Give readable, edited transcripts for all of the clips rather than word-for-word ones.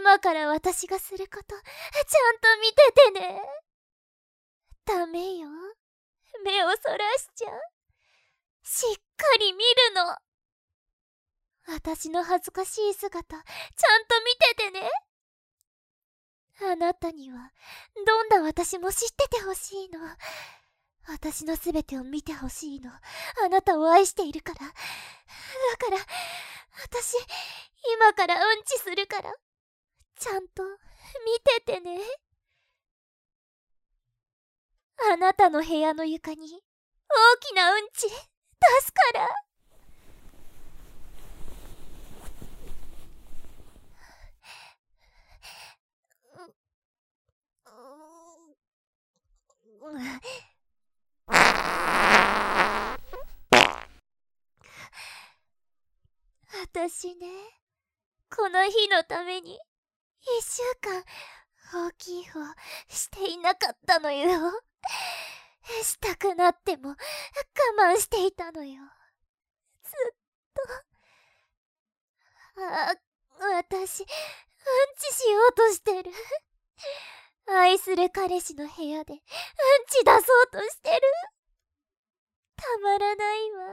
今から私がすること、ちゃんと見ててね。ダメよ。目をそらしちゃう。しっかり見るの。私の恥ずかしい姿、ちゃんと見ててね。あなたには、どんな私も知っててほしいの。私のすべてを見てほしいの。あなたを愛しているから。だから、私、今からうんちするから。ちゃんと、見ててね。あなたの部屋の床に、大きなうんち、出すから。私ね、この日のために、1週間、大きい方、していなかったのよ。したくなっても、我慢していたのよ。ずっと。私、うんちしようとしてる。愛する彼氏の部屋で、うんち出そうとしてる。たまらないわ。ね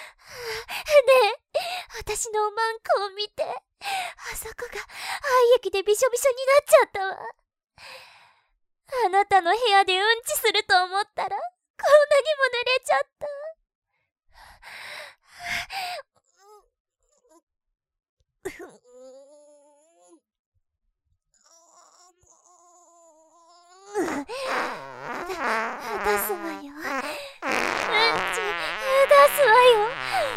え、私のマンコを見て。あそこが愛液でびしょびしょになっちゃったわ。あなたの部屋でうんちすると思ったら、こんなにも濡れちゃった。出すわよ。うんち、出すわよ。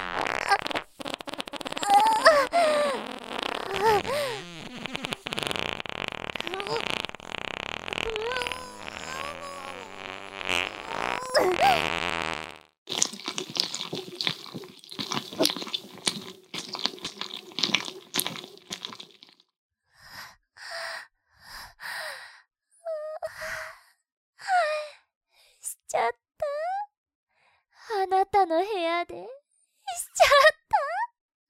しちゃった。あなたの部屋で、しちゃった。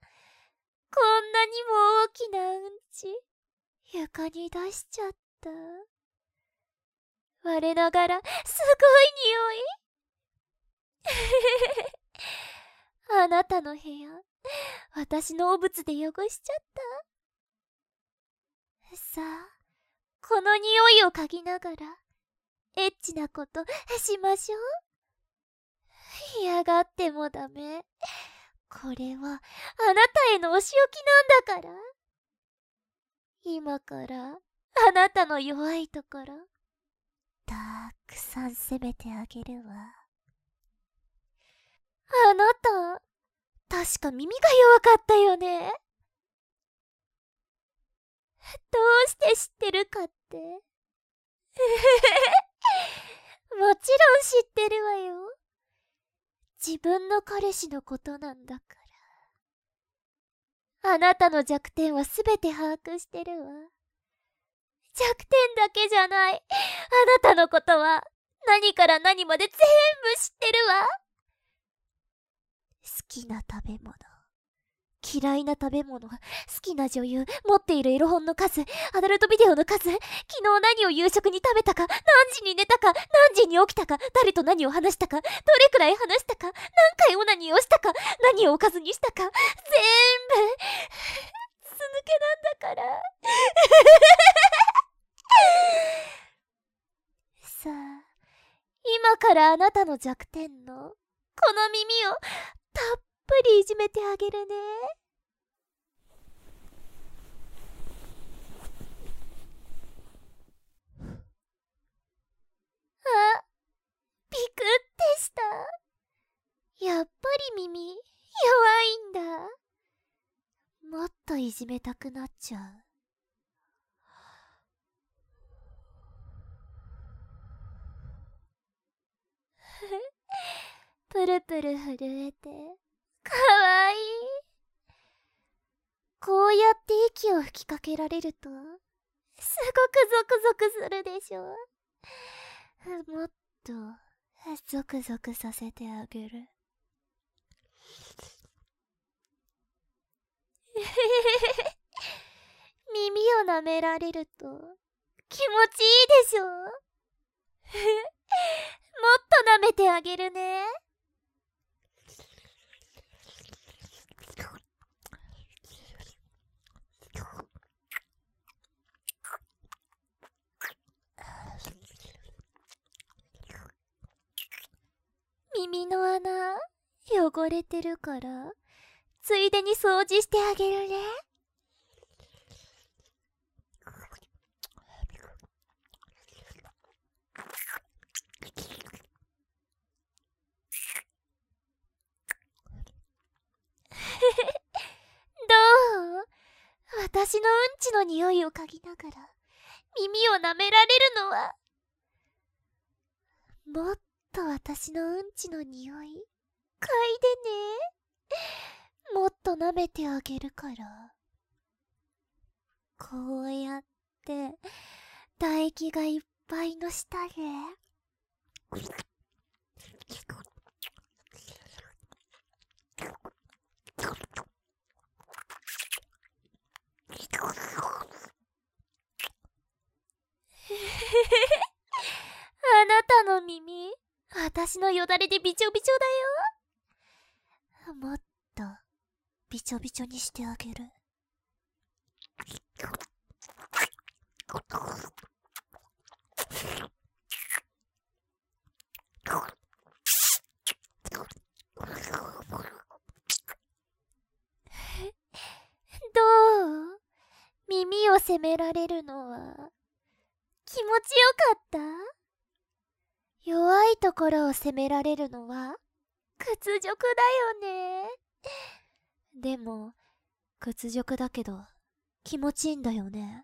こんなにも大きなうんち、床に出しちゃった。我ながら、すごい匂い。あなたの部屋、私の汚物で汚しちゃった。さあ、この匂いを嗅ぎながら、エッチなことしましょう。嫌がってもダメ。これはあなたへのお仕置きなんだから。今からあなたの弱いところ、たくさん責めてあげるわ。あなた、確か耳が弱かったよね。どうして知ってるかって。もちろん知ってるわよ。自分の彼氏のことなんだから。あなたの弱点はすべて把握してるわ。弱点だけじゃない。あなたのことは何から何まで全部知ってるわ。好きな食べ物、嫌いな食べ物、好きな女優、持っているエロ本の数、アダルトビデオの数、昨日何を夕食に食べたか、何時に寝たか、何時に起きたか、誰と何を話したか、どれくらい話したか、何回オナニーをしたか、何をおかずにしたか、全部、筒抜けなんだから。さあ、今からあなたの弱点の、この耳を、たっぷりいじめてあげるね。あ、ビクってした。やっぱり耳、弱いんだ。もっといじめたくなっちゃう。プルプル震えて、かわいい。こうやって息を吹きかけられると、すごくゾクゾクするでしょ。もっと、ゾクゾクさせてあげる。耳を舐められると気持ちいいでしょ。もっと舐めてあげるね。耳の穴汚れてるからついでに掃除してあげるね。どう？私のうんちの匂いを嗅ぎながら耳を舐められるのは、もっと私のうんちの匂い嗅いでね。もっと舐めてあげるから。こうやって唾液がいっぱいの下であなたの耳、私のよだれでびちょびちょだよ。もっとびちょびちょにしてあげる。どう？耳を責められるのは気持ちよかった？弱いところを責められるのは屈辱だよね。でも屈辱だけど気持ちいいんだよね。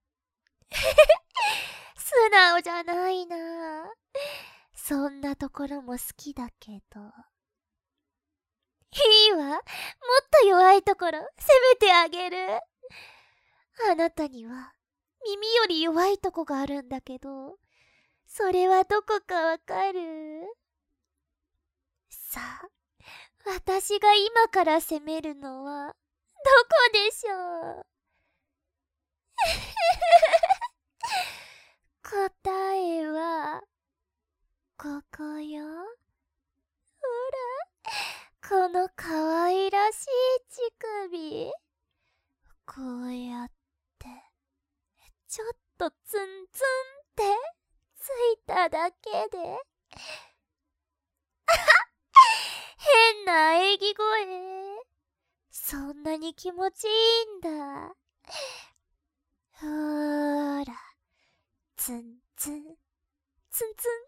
素直じゃないな。そんなところも好きだけど。いいわ。もっと弱いところ責めてあげる。あなたには耳より弱いとこがあるんだけど、それはどこかわかる？さあ、私が今から責めるのはどこでしょう？答えはここよ。ほら、このかわいらしい乳首。こうやってちょっとツンツンってついただけで変な喘ぎ声。そんなに気持ちいいんだ。ほーら、ツンツンツンツン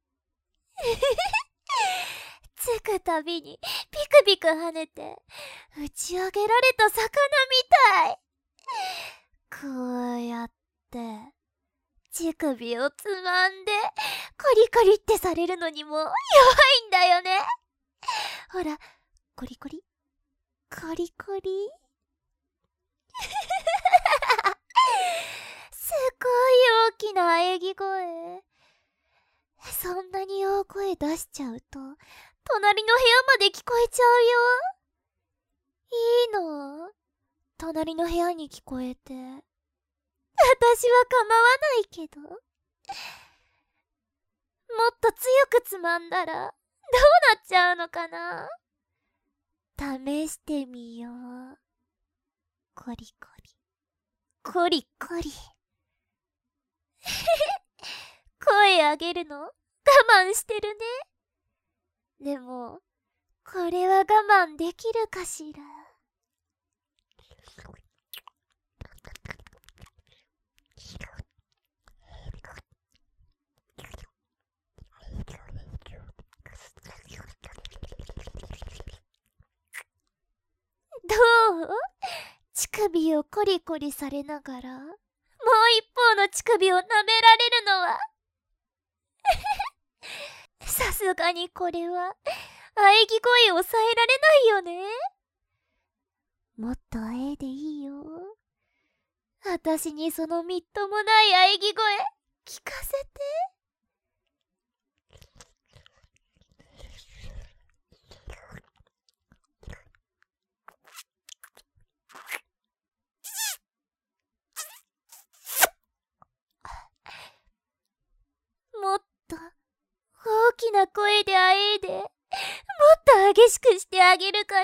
つくたびにピクピク跳ねて打ち上げられた魚みたい。こうやって乳首をつまんでコリコリってされるのにも弱いんだよね。ほら、コリコリコリコリすごい大きな喘ぎ声。そんなに大声出しちゃうと隣の部屋まで聞こえちゃうよ。いいの？隣の部屋に聞こえて。私は構わないけど。もっと強くつまんだらどうなっちゃうのかな？試してみよう。コリコリコリコリ声上げるの我慢してるね。でもこれは我慢できるかしら。どう？乳首をコリコリされながらもう一方の乳首を舐められるのはさすがにこれは喘ぎ声を抑えられないよね。もっとでいいよ。私にそのみっともない喘ぎ声聞かせて。 声であえいで、もっと激しくしてあげるから。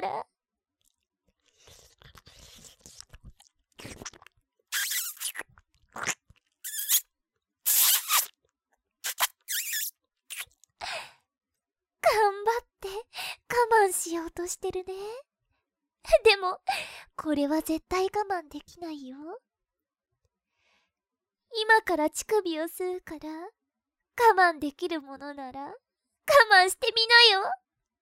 頑張って我慢しようとしてるね。でも、これは絶対我慢できないよ。今から乳首を吸うから、我慢できるものなら、我慢してみなよ。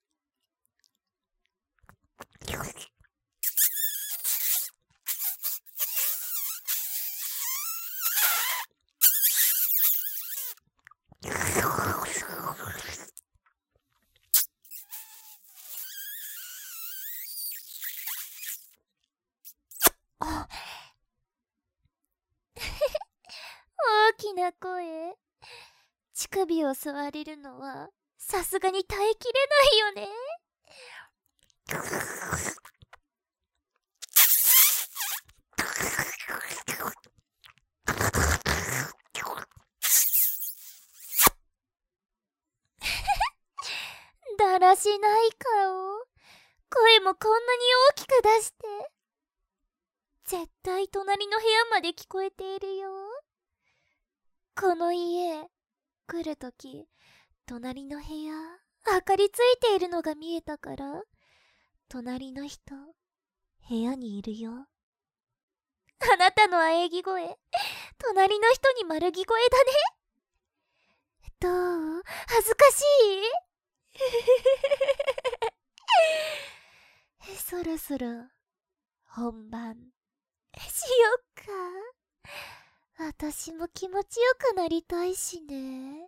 大きな声。乳首を吸われるのはさすがに耐えきれないよね。だらしない顔。声もこんなに大きく出して。絶対隣の部屋まで聞こえているよ。この家来るとき、隣の部屋明かりついているのが見えたから、隣の人部屋にいるよ。あなたの喘ぎ声、隣の人に丸聞こえだね。どう？恥ずかしい？そろそろ本番しよっか。私も気持ちよくなりたいしね。